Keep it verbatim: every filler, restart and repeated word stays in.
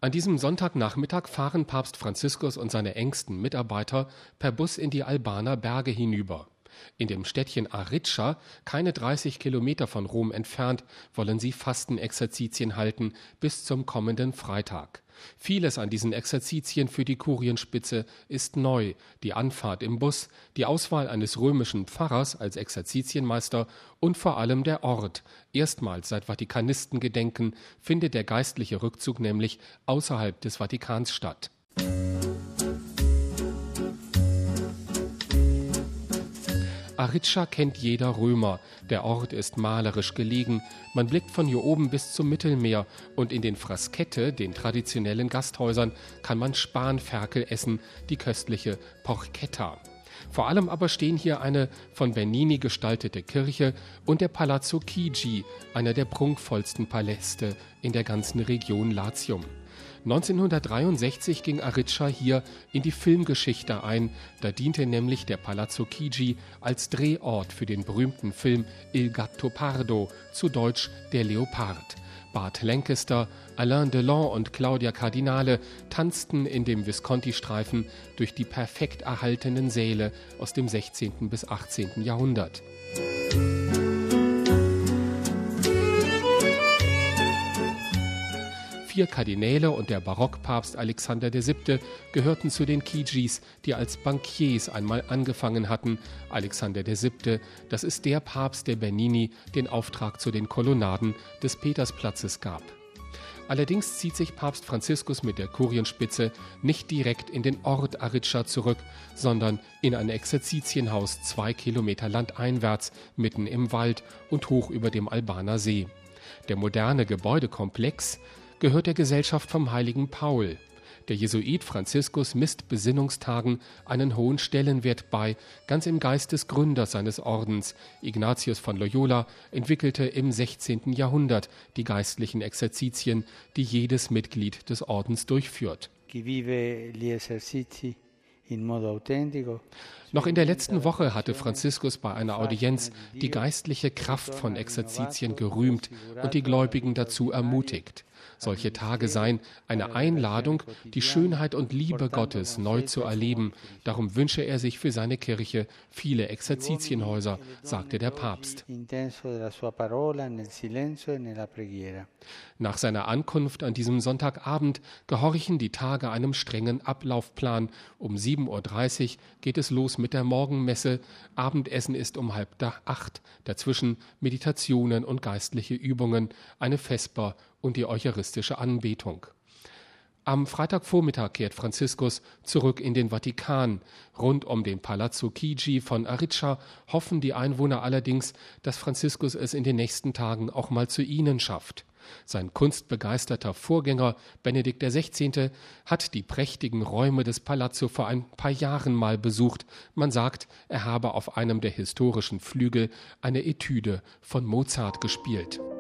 An diesem Sonntagnachmittag fahren Papst Franziskus und seine engsten Mitarbeiter per Bus in die Albaner Berge hinüber. In dem Städtchen Ariccia, keine dreißig Kilometer von Rom entfernt, wollen sie Fastenexerzitien halten bis zum kommenden Freitag. Vieles an diesen Exerzitien für die Kurienspitze ist neu: die Anfahrt im Bus, die Auswahl eines römischen Pfarrers als Exerzitienmeister und vor allem der Ort. Erstmals seit Vatikanistengedenken findet der geistliche Rückzug nämlich außerhalb des Vatikans statt. Ariccia kennt jeder Römer. Der Ort ist malerisch gelegen. Man blickt von hier oben bis zum Mittelmeer und in den Fraskette, den traditionellen Gasthäusern, kann man Spanferkel essen, die köstliche Porchetta. Vor allem aber stehen hier eine von Bernini gestaltete Kirche und der Palazzo Chigi, einer der prunkvollsten Paläste in der ganzen Region Latium. neunzehnhundertdreiundsechzig ging Ariccia hier in die Filmgeschichte ein. Da diente nämlich der Palazzo Chigi als Drehort für den berühmten Film Il Gattopardo, zu Deutsch Der Leopard. Burt Lancaster, Alain Delon und Claudia Cardinale tanzten in dem Visconti-Streifen durch die perfekt erhaltenen Säle aus dem sechzehnten bis achtzehnten Jahrhundert. Vier Kardinäle und der Barockpapst Alexander der Siebte gehörten zu den Chigis, die als Bankiers einmal angefangen hatten. Alexander der Siebte, das ist der Papst, der Bernini den Auftrag zu den Kolonnaden des Petersplatzes gab. Allerdings zieht sich Papst Franziskus mit der Kurienspitze nicht direkt in den Ort Ariccia zurück, sondern in ein Exerzitienhaus zwei Kilometer landeinwärts, mitten im Wald und hoch über dem Albaner See. Der moderne Gebäudekomplex gehört der Gesellschaft vom heiligen Paul. Der Jesuit Franziskus misst Besinnungstagen einen hohen Stellenwert bei, ganz im Geist des Gründers seines Ordens. Ignatius von Loyola entwickelte im sechzehnten Jahrhundert die geistlichen Exerzitien, die jedes Mitglied des Ordens durchführt. Noch in der letzten Woche hatte Franziskus bei einer Audienz die geistliche Kraft von Exerzitien gerühmt und die Gläubigen dazu ermutigt. Solche Tage seien eine Einladung, die Schönheit und Liebe Gottes neu zu erleben. Darum wünsche er sich für seine Kirche viele Exerzitienhäuser, sagte der Papst. Nach seiner Ankunft an diesem Sonntagabend gehorchen die Tage einem strengen Ablaufplan. Um sieben Uhr dreißig geht es los mit der Morgenmesse. Abendessen ist um halb acht. Dazwischen Meditationen und geistliche Übungen, eine Vesper und die eucharistische Anbetung. Am Freitagvormittag kehrt Franziskus zurück in den Vatikan. Rund um den Palazzo Chigi von Ariccia hoffen die Einwohner allerdings, dass Franziskus es in den nächsten Tagen auch mal zu ihnen schafft. Sein kunstbegeisterter Vorgänger Benedikt der Sechzehnte hat die prächtigen Räume des Palazzo vor ein paar Jahren mal besucht. Man sagt, er habe auf einem der historischen Flügel eine Etüde von Mozart gespielt.